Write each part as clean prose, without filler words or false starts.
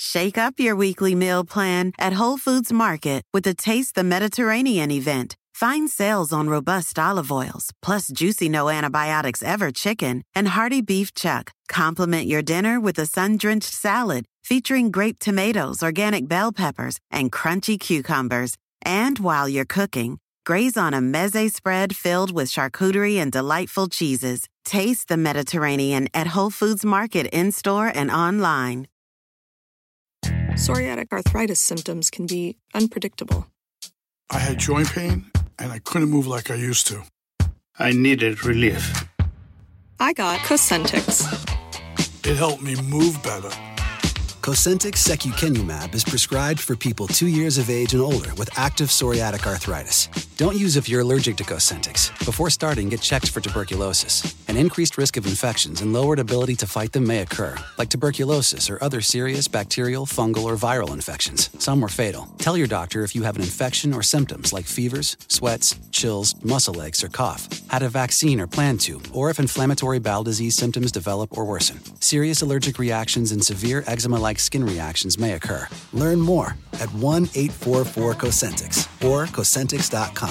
Shake up your weekly meal plan at Whole Foods Market with the Taste the Mediterranean event. Find sales on robust olive oils, plus juicy no antibiotics ever chicken and hearty beef chuck. Complement your dinner with a sun-drenched salad featuring grape tomatoes, organic bell peppers, and crunchy cucumbers. And while you're cooking, graze on a meze spread filled with charcuterie and delightful cheeses. Taste the Mediterranean at Whole Foods Market in-store and online. Psoriatic arthritis symptoms can be unpredictable. I had joint pain, and I couldn't move like I used to. I needed relief. I got Cosentyx. It helped me move better. Cosentyx secukinumab is prescribed for people 2 years of age and older with active psoriatic arthritis. Don't use if you're allergic to Cosentyx. Before starting, get checked for tuberculosis. An increased risk of infections and lowered ability to fight them may occur, like tuberculosis or other serious bacterial, fungal, or viral infections. Some were fatal. Tell your doctor if you have an infection or symptoms like fevers, sweats, chills, muscle aches, or cough, had a vaccine or plan to, or if inflammatory bowel disease symptoms develop or worsen. Serious allergic reactions and severe eczema-like skin reactions may occur. Learn more at 1-844-COSENTYX or Cosentyx.com.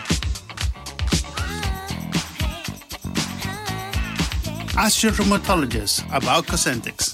Ask your rheumatologist about Cosentyx.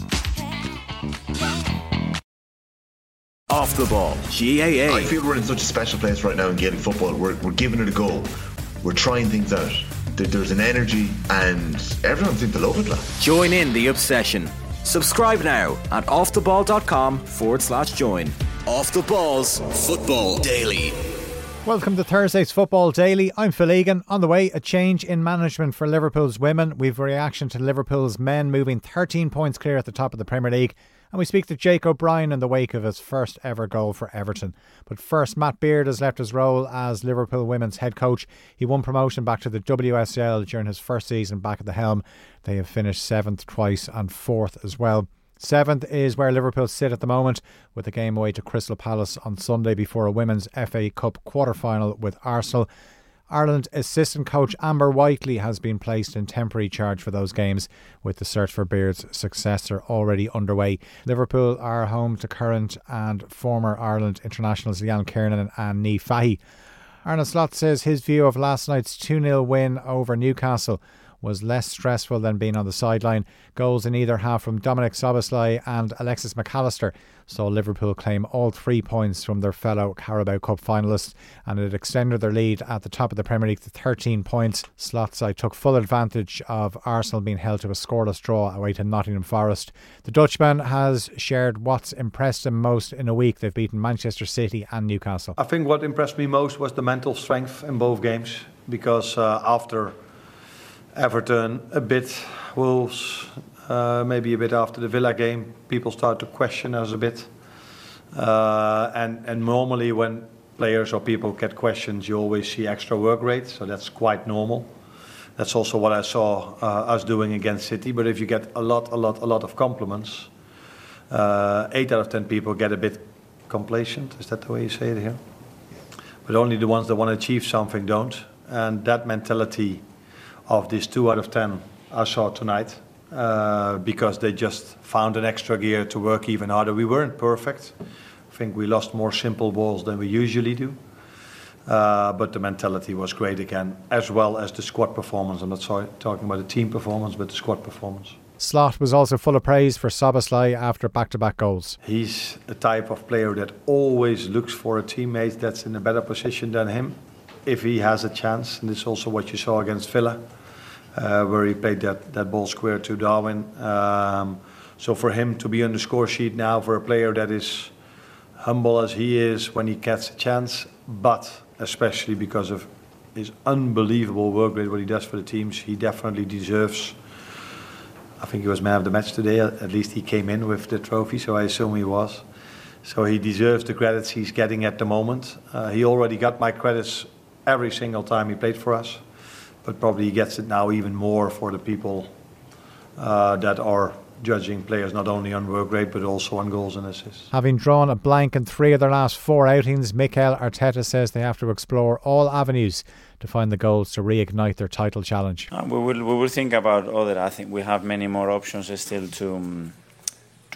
Off the ball, GAA. I feel we're in such a special place right now in Gaelic football. We're giving it a go. We're trying things out. There's an energy and everyone seems to love it. Join in the obsession. Subscribe now at offtheball.com/join. Off the Ball's Football Daily. Welcome to Thursday's Football Daily. I'm Phil Egan. On the way, a change in management for Liverpool's women. We've a reaction to Liverpool's men moving 13 points clear at the top of the Premier League. And we speak to Jake O'Brien in the wake of his first ever goal for Everton. But first, Matt Beard has left his role as Liverpool women's head coach. He won promotion back to the WSL during his first season back at the helm. They have finished 7th twice and 4th as well. 7th is where Liverpool sit at the moment, with a game away to Crystal Palace on Sunday before a Women's FA Cup quarter-final with Arsenal. Ireland assistant coach Amber Whiteley has been placed in temporary charge for those games, with the search for Beard's successor already underway. Liverpool are home to current and former Ireland internationals Leanne Kiernan and Anne Nee Fahy. Arne Slot says his view of last night's 2-0 win over Newcastle was less stressful than being on the sideline. Goals in either half from Dominic Szoboszlai and Alexis McAllister saw Liverpool claim all 3 points from their fellow Carabao Cup finalists, and it extended their lead at the top of the Premier League to 13 points. Slotside took full advantage of Arsenal being held to a scoreless draw away to Nottingham Forest. The Dutchman has shared what's impressed him most in a week. They've beaten Manchester City and Newcastle. I think what impressed me most was the mental strength in both games, because after Everton, a bit, Wolves, maybe a bit after the Villa game, people start to question us a bit. And normally when players or people get questions, you always see extra work rate, so that's quite normal. That's also what I saw us doing against City. But if you get a lot of compliments, 8 out of 10 people get a bit complacent. Is that the way you say it here? But only the ones that want to achieve something don't. And that mentality of this 2 out of 10 I saw tonight, because they just found an extra gear to work even harder. We weren't perfect. I think we lost more simple balls than we usually do. But the mentality was great again, as well as the squad performance. I'm not talking about the team performance, but the squad performance. Slot was also full of praise for Szoboszlai after back-to-back goals. He's a type of player that always looks for a teammate that's in a better position than him, if he has a chance. And this is also what you saw against Villa, where he played that ball square to Darwin. So for him to be on the score sheet now, for a player that is humble as he is when he gets a chance, but especially because of his unbelievable work rate, what he does for the teams, he definitely deserves. I think he was man of the match today. At least he came in with the trophy, so I assume he was. So he deserves the credits he's getting at the moment. He already got my credits every single time he played for us, but probably he gets it now even more for the people that are judging players not only on work rate but also on goals and assists. Having drawn a blank in 3 of their last 4 outings, Mikel Arteta says they have to explore all avenues to find the goals to reignite their title challenge. We will think about other. I think we have many more options still to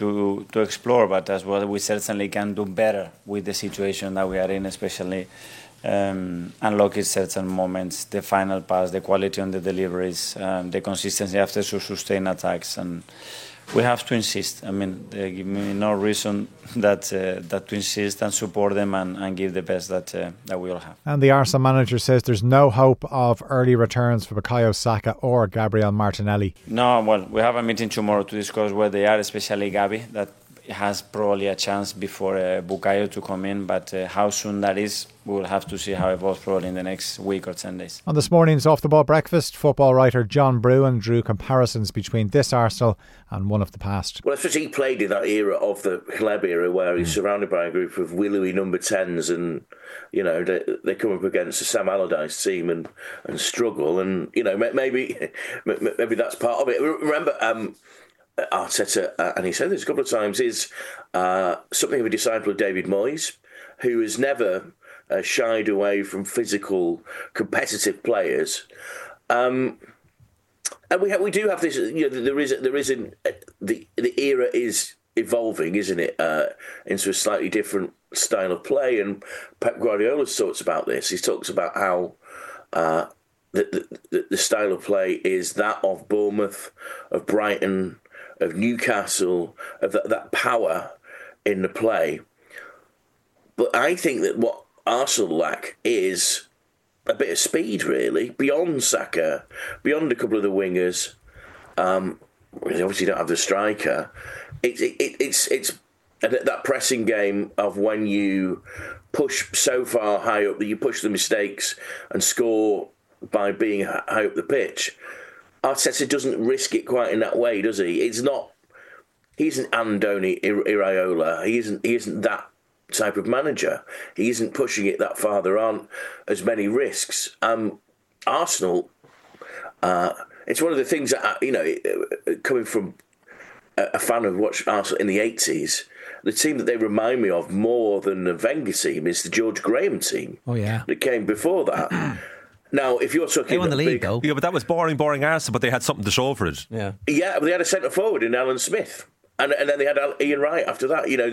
to explore, but as well we certainly can do better with the situation that we are in, especially unlocking certain moments, the final pass, the quality on the deliveries, the consistency after sustained attacks, and we have to insist. I mean, they give me no reason that to insist and support them and give the best that we all have. And the Arsenal manager says there's no hope of early returns for Bukayo Saka or Gabriel Martinelli. No, well, we have a meeting tomorrow to discuss where they are, especially Gabi, that has probably a chance before Bukayo to come in, but how soon that is, we'll have to see how it evolves probably in the next week or 10 days. On this morning's Off the Ball Breakfast, football writer John Brewin drew comparisons between this Arsenal and one of the past. Well, especially he played in that era of the Hleb era where he's surrounded by a group of willowy number 10s, and you know they come up against the Sam Allardyce team and struggle, and you know maybe that's part of it. Remember Arteta, and he said this a couple of times, is something of a disciple of David Moyes, who has never shied away from physical, competitive players. And we do have this. You know, the era is evolving, isn't it, into a slightly different style of play. And Pep Guardiola talks about this. He talks about how the style of play is that of Bournemouth, of Brighton, of Newcastle, of that power in the play. But I think that what Arsenal lack is a bit of speed, really, beyond Saka, beyond a couple of the wingers. They obviously don't have the striker. It's that pressing game of when you push so far high up that you push the mistakes and score by being high up the pitch. Arteta doesn't risk it quite in that way, does he? He's an Andoni Iraola. He isn't that type of manager. He isn't pushing it that far. There aren't as many risks. Arsenal, it's one of the things that, you know, coming from a fan of watched Arsenal in the 80s, the team that they remind me of more than the Wenger team is the George Graham team. Oh, yeah. That came before that. Now, if you're talking... They won the league, though. Yeah, but that was boring Arsenal, but they had something to show for it. Yeah, but they had a centre-forward in Alan Smith. And then they had Ian Wright after that. You know,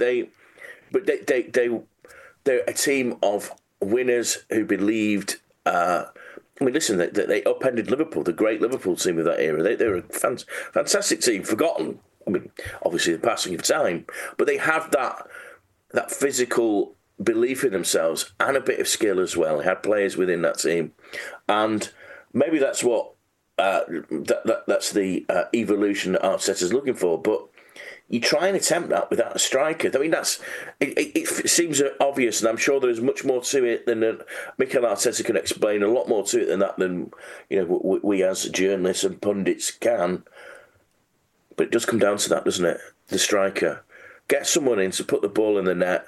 they're a team of winners who believed... I mean, listen, they upended Liverpool, the great Liverpool team of that era. They were a fantastic team, forgotten. I mean, obviously the passing of time. But they have that physical belief in themselves and a bit of skill as well. They had players within that team, and maybe that's what that's the evolution that Arteta's looking for. But you try and attempt that without a striker. I mean, it seems obvious, and I'm sure there's much more to it than Mikel Arteta can explain. A lot more to it than that than we as journalists and pundits can. But it does come down to that, doesn't it? The striker. Get someone in to put the ball in the net.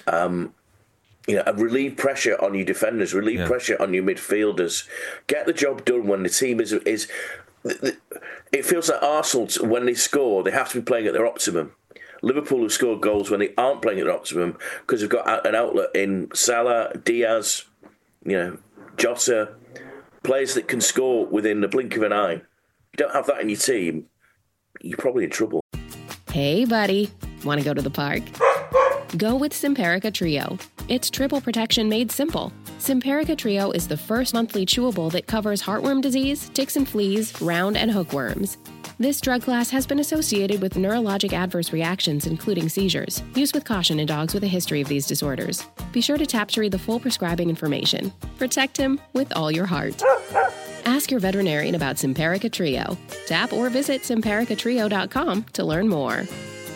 Relieve pressure on your defenders, relieve pressure on your midfielders. Get the job done when the team is. It feels like Arsenal, when they score, they have to be playing at their optimum. Liverpool have scored goals when they aren't playing at their optimum because they've got an outlet in Salah, Diaz, Jota, players that can score within the blink of an eye. If you don't have that in your team, you're probably in trouble. Hey, buddy. Want to go to the park? Go with Simparica Trio. It's triple protection made simple. Simparica Trio is the first monthly chewable that covers heartworm disease, ticks and fleas, round and hookworms. This drug class has been associated with neurologic adverse reactions, including seizures. Use with caution in dogs with a history of these disorders. Be sure to tap to read the full prescribing information. Protect him with all your heart. Ask your veterinarian about Simparica Trio. Tap or visit SimparicatRio.com to learn more.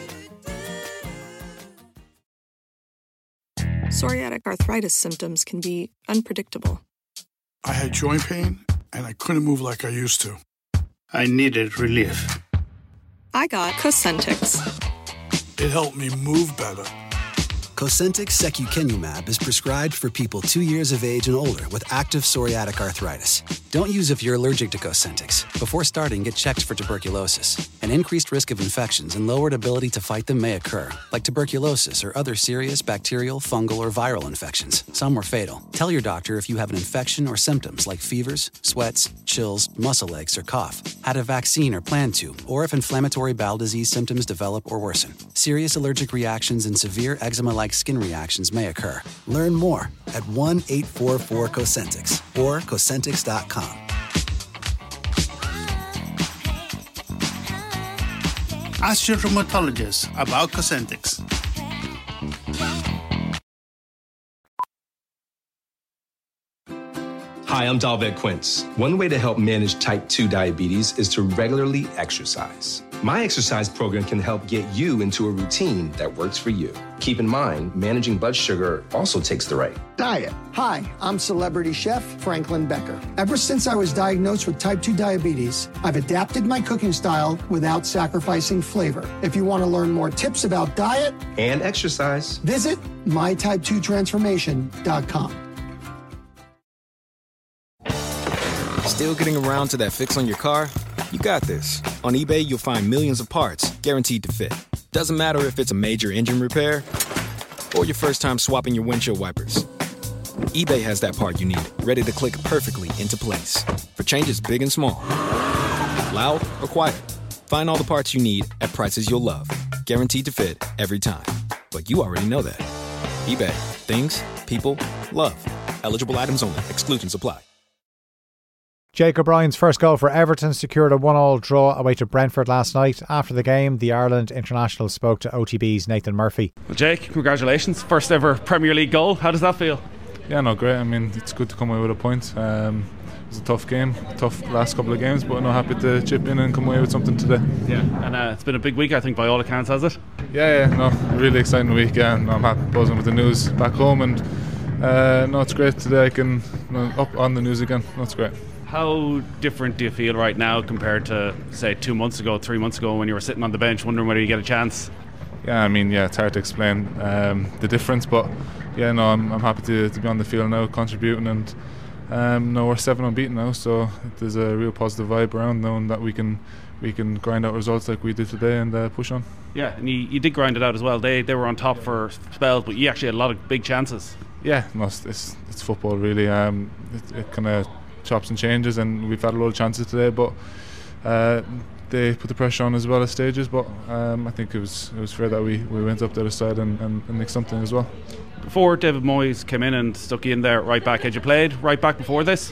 Psoriatic arthritis symptoms can be unpredictable. I had joint pain, and I couldn't move like I used to. I needed relief. I got Cosentix. It helped me move better. Cosentyx secukinumab is prescribed for people 2 years of age and older with active psoriatic arthritis. Don't use if you're allergic to Cosentyx. Before starting, get checked for tuberculosis. An increased risk of infections and lowered ability to fight them may occur, like tuberculosis or other serious bacterial, fungal, or viral infections. Some are fatal. Tell your doctor if you have an infection or symptoms like fevers, sweats, chills, muscle aches, or cough, had a vaccine or plan to, or if inflammatory bowel disease symptoms develop or worsen. Serious allergic reactions and severe eczema-like skin reactions may occur. Learn more at 1-844-COSENTYX or Cosentyx.com. Ask your rheumatologist about Cosentyx. Hi, I'm Dalvet Quince. One way to help manage type 2 diabetes is to regularly exercise. My exercise program can help get you into a routine that works for you. Keep in mind, managing blood sugar also takes the right diet. Hi, I'm celebrity chef Franklin Becker. Ever since I was diagnosed with type 2 diabetes, I've adapted my cooking style without sacrificing flavor. If you want to learn more tips about diet and exercise, visit mytype2transformation.com. Still getting around to that fix on your car? You got this. On eBay, you'll find millions of parts guaranteed to fit. Doesn't matter if it's a major engine repair or your first time swapping your windshield wipers. eBay has that part you need, ready to click perfectly into place. For changes big and small. Loud or quiet. Find all the parts you need at prices you'll love. Guaranteed to fit every time. But you already know that. eBay. Things, people, love. Eligible items only. Exclusions apply. Jake O'Brien's first goal for Everton secured a 1-1 draw away to Brentford last night. After the game, the Ireland international spoke to OTB's Nathan Murphy. Well, Jake, congratulations. First ever Premier League goal. How does that feel? Yeah, no, great. I mean, it's good to come away with a point. It was a tough game, tough last couple of games, but I'm happy to chip in and come away with something today. Yeah, and it's been a big week, I think, by all accounts, has it? Yeah, no, really exciting week. Yeah, and I'm happy buzzing with the news back home, and no, it's great today. I can up on the news again. No, it's great. How different do you feel right now compared to, say, 2 months ago, 3 months ago, when you were sitting on the bench wondering whether you get a chance? Yeah, I mean, it's hard to explain the difference, but yeah, no, I'm happy to be on the field now, contributing, and no, we're 7 unbeaten now, so there's a real positive vibe around knowing that we can grind out results like we did today and push on. Yeah, and you did grind it out as well. They were on top for spells, but you actually had a lot of big chances. Yeah, no, it's football really. It kind of chops and changes, and we've had a lot of chances today, but they put the pressure on as well as stages, but I think it was fair that we went up the other side and nicked something as well. Before David Moyes came in and stuck you in there at right back, had you played right back before this?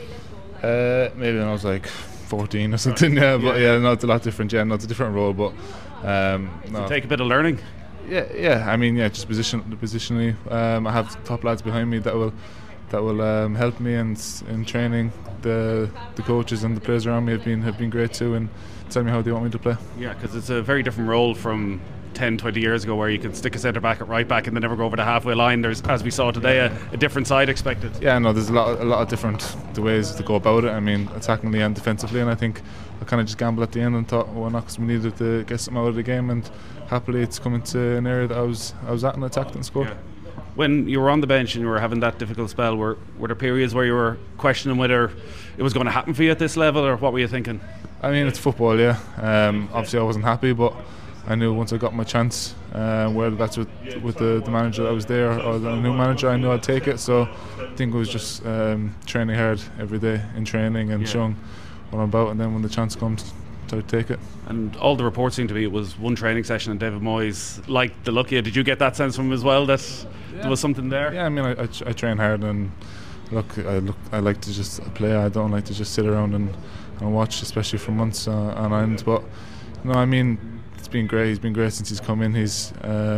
Maybe when I was like 14 or something, but no, it's a lot different. Yeah, no, it's a different role, but no. Take a bit of learning. Yeah. I mean, just positionally, I have top lads behind me that will help me, and in training the coaches and the players around me have been great too, and tell me how they want me to play. Yeah, because it's a very different role from 10-20 years ago, where you can stick a centre back at right back and then never go over the halfway line. There's, as we saw today, a different side expected. Yeah, no, there's a lot of different ways to go about it. I mean, attackingly and defensively, and I think I kind of just gambled at the end and thought, well, not, because we needed to get something out of the game, and happily it's coming to an area that I was at and attacked and scored. Yeah. When you were on the bench and you were having that difficult spell, were there periods where you were questioning whether it was going to happen for you at this level, or what were you thinking? I mean, it's football, yeah. Obviously I wasn't happy, but I knew once I got my chance, whether that's with the manager that was there or the new manager, I knew I'd take it. So I think it was just training hard every day in training and showing what I'm about, and then when the chance comes, to take it. And all the reports seem to be it was one training session and David Moyes liked the look of you. Did you get that sense from him as well, that there was something there? Yeah, I mean, I train hard, and I like to just play. I don't like to just sit around and watch, especially for months on end. But no, I mean, it's been great. He's been great since he's come in. He's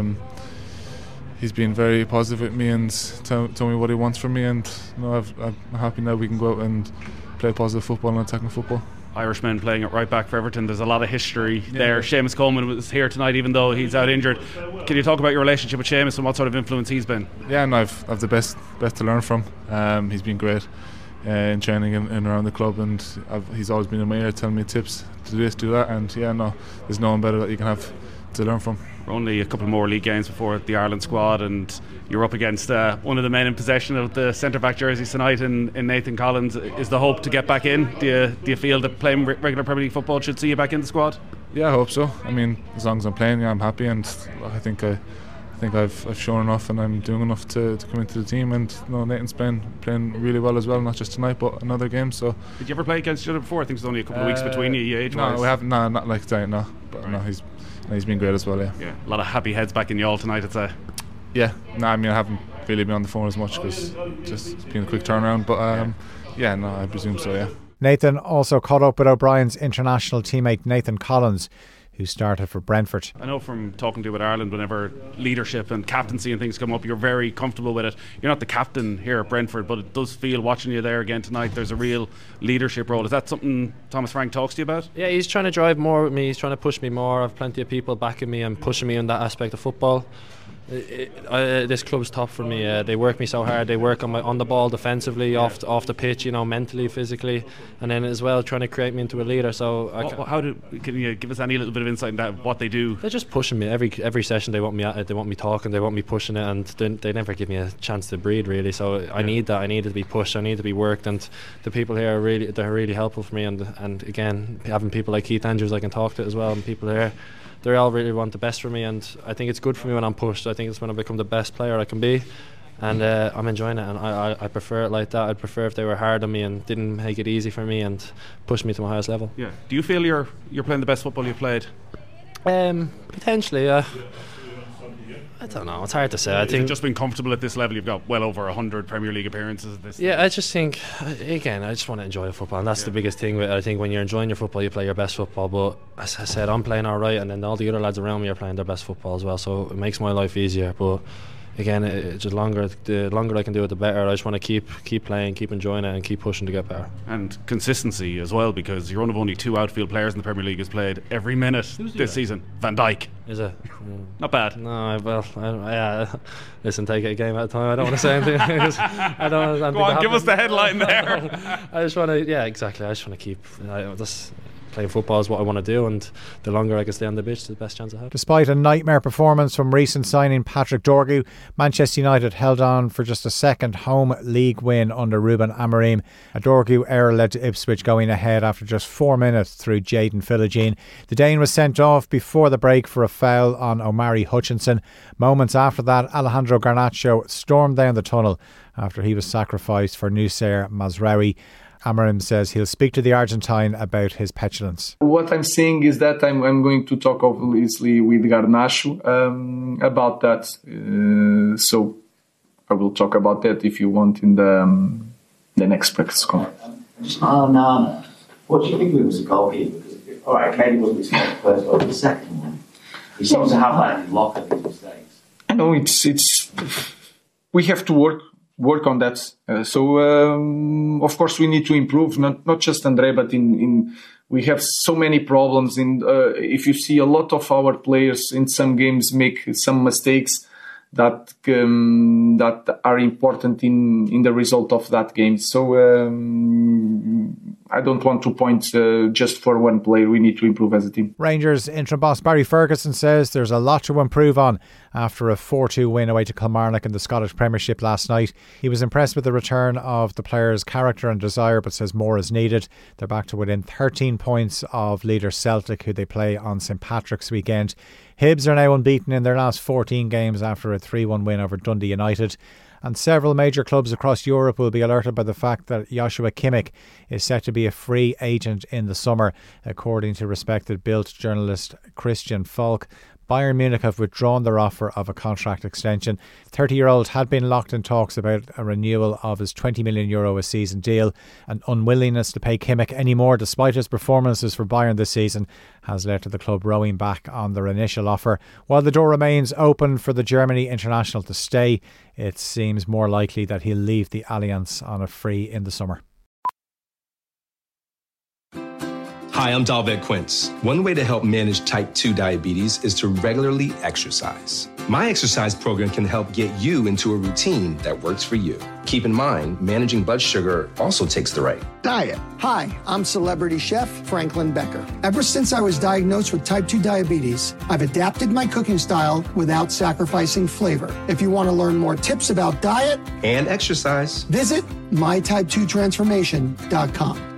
been very positive with me and tell me what he wants from me, and I'm happy now we can go out and play positive football and attacking football. Irishmen playing at right back for Everton, there's a lot of history there. Seamus Coleman was here tonight, even though he's out injured. Can you talk about your relationship with Seamus and what sort of influence he's been? Yeah, no, I've the best to learn from. He's been great in training and around the club, and he's always been in my ear telling me tips to do this, do that, and there's no one better that you can have to learn from. We're only a couple more league games before the Ireland squad, and you're up against one of the men in possession of the centre-back jerseys tonight in Nathan Collins. Is the hope to get back in? Do you feel that playing regular Premier League football should see you back in the squad? Yeah, I hope so. I mean, as long as I'm playing, I'm happy, and I think I've shown enough, and I'm doing enough to come into the team. And Nathan's playing really well as well, not just tonight but another game. So did you ever play against each other before? I think it's only a couple of weeks between you age-wise. No, we haven't. No, not like tonight. No, but right. No, he's been great as well. Yeah, a lot of happy heads back in Youghal tonight, I'd say. Yeah, no, I mean, I haven't really been on the phone as much because just been a quick turnaround. But I presume so. Yeah. Nathan also caught up with O'Brien's international teammate Nathan Collins, who started for Brentford. I know from talking to you with Ireland, whenever leadership and captaincy and things come up, you're very comfortable with it. You're not the captain here at Brentford, but it does feel, watching you there again tonight, there's a real leadership role. Is that something Thomas Frank talks to you about? Yeah, he's trying to drive more with me. He's trying to push me more. I've plenty of people backing me and pushing me in that aspect of football. This club's tough for me. They work me so hard. They work on the ball defensively, off the pitch, mentally, physically, and then as well trying to create me into a leader. So can you give us any little bit of insight into what they do? They're just pushing me every session. They want me at it. They want me talking. They want me pushing it, and they never give me a chance to breathe, really. So I need that. I need to be pushed. I need to be worked, and the people here they're really helpful for me. And again, having people like Keith Andrews I can talk to as well, and people here, they all really want the best for me, and I think it's good for me when I'm pushed. I think it's when I become the best player I can be, and I'm enjoying it, and I prefer it like that. I'd prefer if they were hard on me and didn't make it easy for me and push me to my highest level. Yeah. Do you feel you're playing the best football you've played? Potentially, I don't know. It's hard to say. I think just being comfortable at this level. You've got well over 100 Premier League appearances. I just think, again, I just want to enjoy football, and that's the biggest thing. I think when you're enjoying your football, you play your best football. But as I said, I'm playing all right, and then all the other lads around me are playing their best football as well. So it makes my life easier. But again, the longer I can do it, the better. I just want to keep playing, keep enjoying it, and keep pushing to get better. And consistency as well, because you're one of only two outfield players in the Premier League who's played every minute this season. Van Dijk. Is it? Not bad. No, well, listen, take it a game at a time. I don't want to say anything. I don't. Go on, give us the headline there. I just want to. Yeah, exactly. I just want to keep. Playing football is what I want to do, and the longer I can stay on the pitch, the best chance I have. Despite a nightmare performance from recent signing Patrick Dorgu, Manchester United held on for just a second home league win under Ruben Amorim. A Dorgu error led to Ipswich going ahead after just 4 minutes through Jayden Philogene. The Dane was sent off before the break for a foul on Omari Hutchinson. Moments after that, Alejandro Garnacho stormed down the tunnel after he was sacrificed for Noussair Mazraoui. Amorim says he'll speak to the Argentine about his petulance. What I'm saying is that I'm going to talk obviously with Garnacho about that. So I will talk about that if you want in the next practice call. What do you think was the goalkeeper? All right, maybe it wasn't his first goal, but the second one. He seems to have that in his locker, his mistakes. I know it's we have to work on that. So of course we need to improve, not just Andre, but in we have so many problems. If you see a lot of our players in some games make some mistakes that are important in the result of that game. So I don't want to point just for one player. We need to improve as a team. Rangers interim boss Barry Ferguson says there's a lot to improve on after a 4-2 win away to Kilmarnock in the Scottish Premiership last night. He was impressed with the return of the players' character and desire, but says more is needed. They're back to within 13 points of leader Celtic, who they play on St Patrick's weekend. Hibs are now unbeaten in their last 14 games after a 3-1 win over Dundee United. And several major clubs across Europe will be alerted by the fact that Joshua Kimmich is set to be a free agent in the summer, according to respected Bild journalist Christian Falk. Bayern Munich have withdrawn their offer of a contract extension. The 30-year-old had been locked in talks about a renewal of his €20 million a season deal. An unwillingness to pay Kimmich any more despite his performances for Bayern this season has led to the club rowing back on their initial offer. While the door remains open for the Germany international to stay, it seems more likely that he'll leave the Allianz on a free in the summer. Hi, I'm Dalvet Quince. One way to help manage type 2 diabetes is to regularly exercise. My exercise program can help get you into a routine that works for you. Keep in mind, managing blood sugar also takes the right diet. Hi, I'm celebrity chef Franklin Becker. Ever since I was diagnosed with type 2 diabetes, I've adapted my cooking style without sacrificing flavor. If you want to learn more tips about diet and exercise, visit mytype2transformation.com.